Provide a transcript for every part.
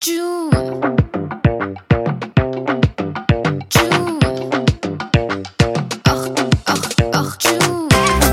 جون آخ آخ آخ جون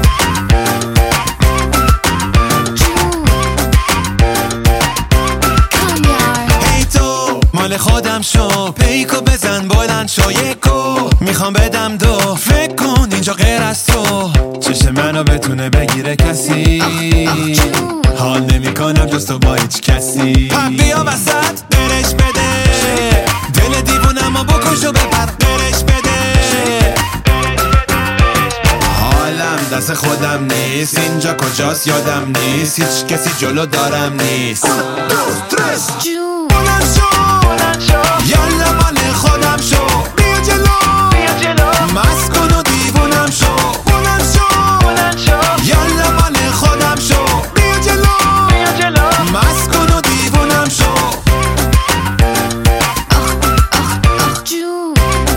هی تو مال خودم شو، پیکو بزن بلند شو، یکو میخوام بدم دو، فکر کن اینجا غیر از تو چش منو بتونه بگیره کسی. حال نمی کنم جز تو با هیچ کسی. پس بیا وسط برش بده، دل دیوونم و بکش و ببر برش بده. حالم دست خودم نیست، اینجا کجاست یادم نیست، هیچ کسی جلو دارم نیست. جون بلند شو یالا مال خودم شو، بیا جلو مست کن و دیوونم شو. بلند شو یالا مال خودم شو، بیا جلو مست کن و دیوونم شو. آخ جون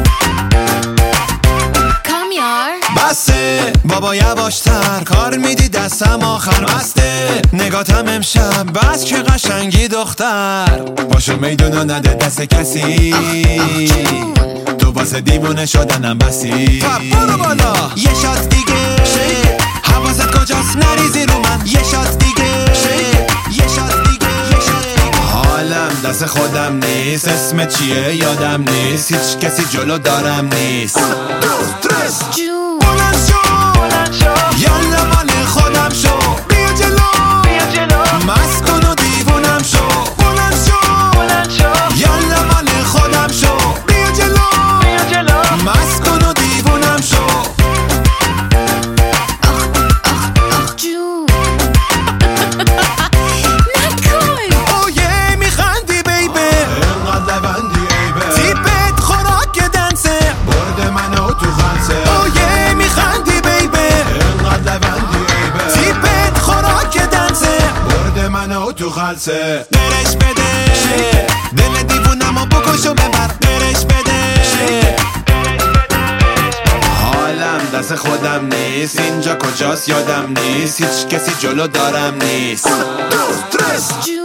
کامیار بسه بابا یواشتر، کار میدی دستم آخر بسته. نگاتم امشب بس که قشنگی دختر، باشو میدونو نده دست کسی. تو واسه دیوونه شدنم بسی. برو بالا یه شات دیگه، حواست کجاست نریزی رو من. یه شات دیگه یه شات دیگه. حالم دست خودم نیست، اسم چیه یادم نیست، هیچ کسی جلو دارم نیست. جون بلند شو یالا مال خودم شو، بیا جلو مست کن و دیوونم شو. بلند شو یالا مال خودم شو، بیا جلو مست کن و دیوونم شو. آخ جون نکن اوه میخندی بیبه، اینقدر لبندی ایبه، تیپت خوراک دنسه، برد منو تو خلصه. اوه میخندی بیبه، اینقدر لبندی ایبه، تیپت خوراک دنسه، برد منو تو خلصه. برش بده، دل دیوونم و بکش و ببر برش بده. حالم دست خودم نیست، اینجا کجاست یادم نیست، هیچ کسی جلو دارم نیست. جون